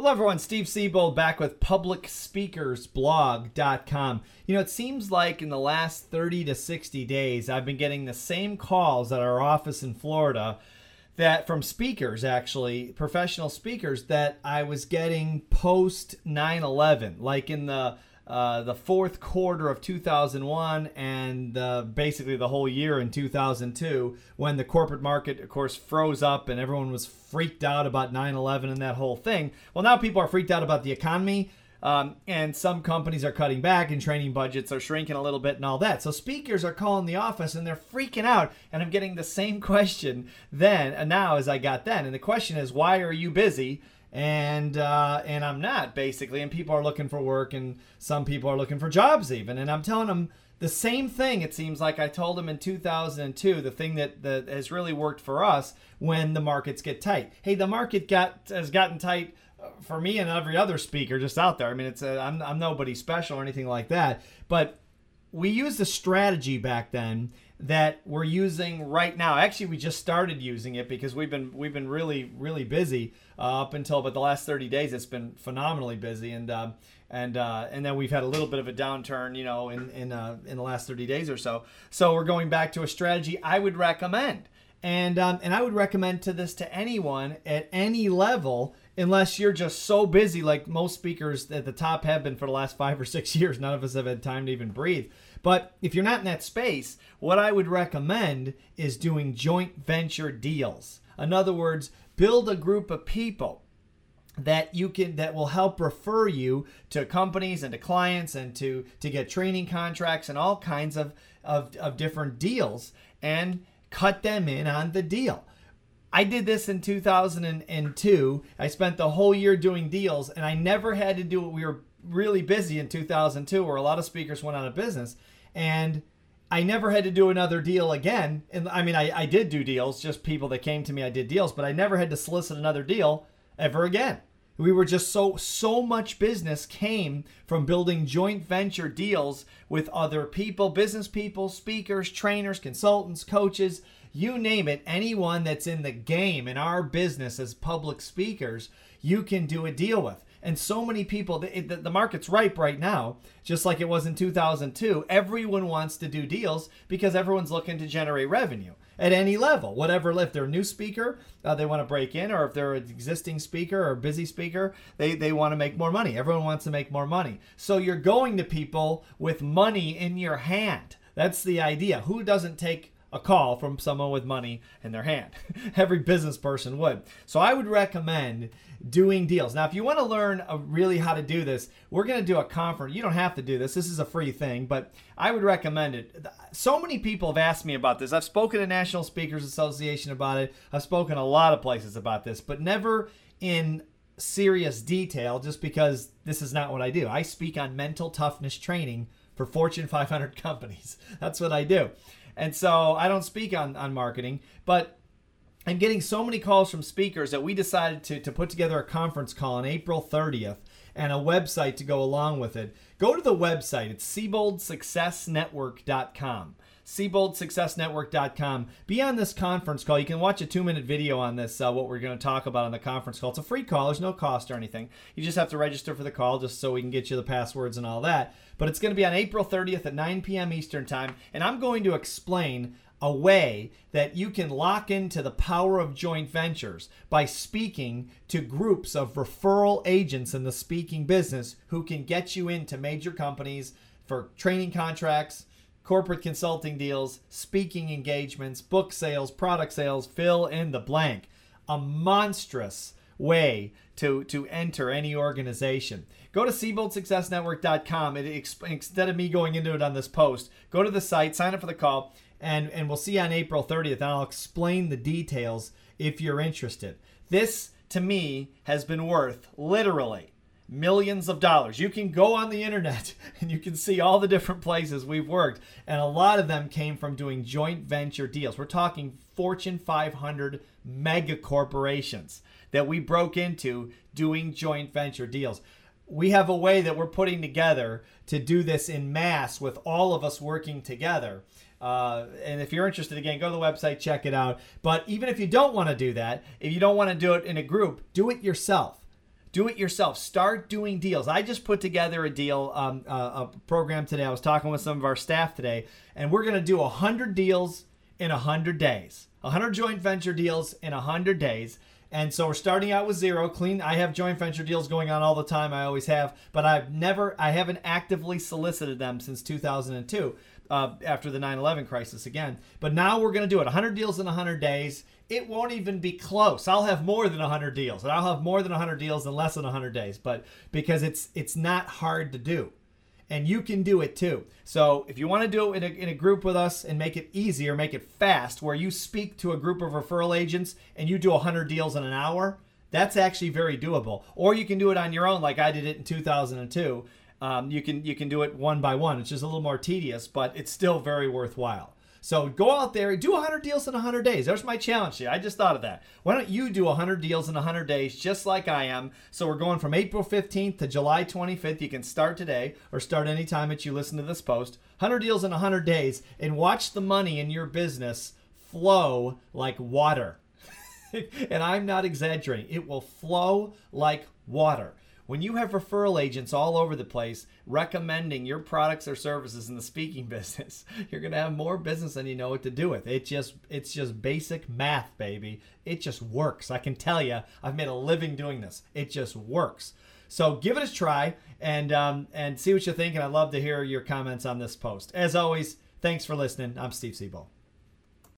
Hello, everyone. Steve Siebold back with PublicSpeakersBlog.com. You know, it seems like in the last 30 to 60 days, I've been getting the same calls at our office in Florida that from speakers, actually, professional speakers, that I was getting post 9/11, like in the fourth quarter of 2001 and basically the whole year in 2002, when the corporate market, of course, froze up and everyone was freaked out about 9/11 and that whole thing. Well, now people are freaked out about the economy, and some companies are cutting back and training budgets are shrinking a little bit and all that. So speakers are calling the office and they're freaking out, and I'm getting the same question then and now as I got then. And the question is, why are you busy? And I'm not, basically, and people are looking for work, and some people are looking for jobs even, and I'm telling them the same thing. It seems like I told them in 2002, the thing that has really worked for us when the markets get tight. Hey, the market has gotten tight for me and every other speaker just out there. I mean, I'm nobody special or anything like that, but we used a strategy back then that we're using right now. Actually, we just started using it because we've been really, really busy up until about the last 30 days. It's been phenomenally busy, and then we've had a little bit of a downturn, you know, in the last 30 days or so. So we're going back to a strategy I would recommend, and I would recommend to anyone at any level, unless you're just so busy like most speakers at the top have been for the last 5 or 6 years. None of us have had time to even breathe. But if you're not in that space, what I would recommend is doing joint venture deals. In other words, build a group of people that will help refer you to companies and to clients and to get training contracts and all kinds of different deals, and cut them in on the deal. I did this in 2002. I spent the whole year doing deals, and I never had to do it. We were really busy in 2002, where a lot of speakers went out of business, and I never had to do another deal again. And I mean, I did do deals, just people that came to me, I did deals, but I never had to solicit another deal ever again. We were just so much business came from building joint venture deals with other people, business people, speakers, trainers, consultants, coaches, you name it. Anyone that's in the game in our business as public speakers, you can do a deal with. And so many people, the market's ripe right now, just like it was in 2002. Everyone wants to do deals because everyone's looking to generate revenue at any level, whatever. If they're a new speaker, they want to break in, or if they're an existing speaker or a busy speaker, they want to make more money. Everyone wants to make more money. So you're going to people with money in your hand. That's the idea. Who doesn't take a call from someone with money in their hand? Every business person would. So I would recommend doing deals. Now, if you want to learn really how to do this, we're going to do a conference. You don't have to do this. This is a free thing, but I would recommend it. So many people have asked me about this. I've spoken to National Speakers Association about it. I've spoken a lot of places about this, but never in serious detail, just because this is not what I do. I speak on mental toughness training for Fortune 500 companies. That's what I do. And so I don't speak on marketing, but I'm getting so many calls from speakers that we decided to put together a conference call on April 30th and a website to go along with it. Go to the website. It's SieboldSuccessNetwork.com. SieboldSuccessNetwork.com. Be on this conference call. You can watch a 2-minute video on this, what we're going to talk about on the conference call. It's a free call. There's no cost or anything. You just have to register for the call just so we can get you the passwords and all that. But it's going to be on April 30th at 9 p.m. Eastern Time, and I'm going to explain a way that you can lock into the power of joint ventures by speaking to groups of referral agents in the speaking business who can get you into major companies for training contracts, corporate consulting deals, speaking engagements, book sales, product sales, fill in the blank. A monstrous way to enter any organization. Go to SieboldSuccessNetwork.com. Instead of me going into it on this post, go to the site, sign up for the call, and we'll see you on April 30th, and I'll explain the details if you're interested. This, to me, has been worth literally millions of dollars. You can go on the internet and you can see all the different places we've worked, and a lot of them came from doing joint venture deals. We're talking Fortune 500 mega corporations that we broke into doing joint venture deals. We have a way that we're putting together to do this in mass with all of us working together. And if you're interested, again, go to the website, check it out. But even if you don't want to do that, if you don't want to do it in a group, do it yourself. Do it yourself. Start doing deals. I just put together a deal, a program today. I was talking with some of our staff today, and we're going to do 100 deals in 100 days. 100 joint venture deals in 100 days. And so we're starting out with zero, clean. I have joint venture deals going on all the time. I always have, but I haven't actively solicited them since 2002, after the 9/11 crisis again. But now we're going to do it. 100 deals in 100 days. It won't even be close. I'll have more than 100 deals, and I'll have more than 100 deals in less than 100 days. But because it's not hard to do. And you can do it too. So if you want to do it in a group with us and make it easier, make it fast, where you speak to a group of referral agents and you do 100 deals in an hour, that's actually very doable. Or you can do it on your own like I did it in 2002. You can do it one by one. It's just a little more tedious, but it's still very worthwhile. So go out there, do 100 deals in 100 days. There's my challenge to you. I just thought of that. Why don't you do 100 deals in 100 days just like I am? So we're going from April 15th to July 25th. You can start today or start anytime that you listen to this post. 100 deals in 100 days, and watch the money in your business flow like water. And I'm not exaggerating. It will flow like water. When you have referral agents all over the place recommending your products or services in the speaking business, you're going to have more business than you know what to do with. It's just basic math, baby. It just works. I can tell you, I've made a living doing this. It just works. So give it a try and see what you think. And I'd love to hear your comments on this post. As always, thanks for listening. I'm Steve Siebold.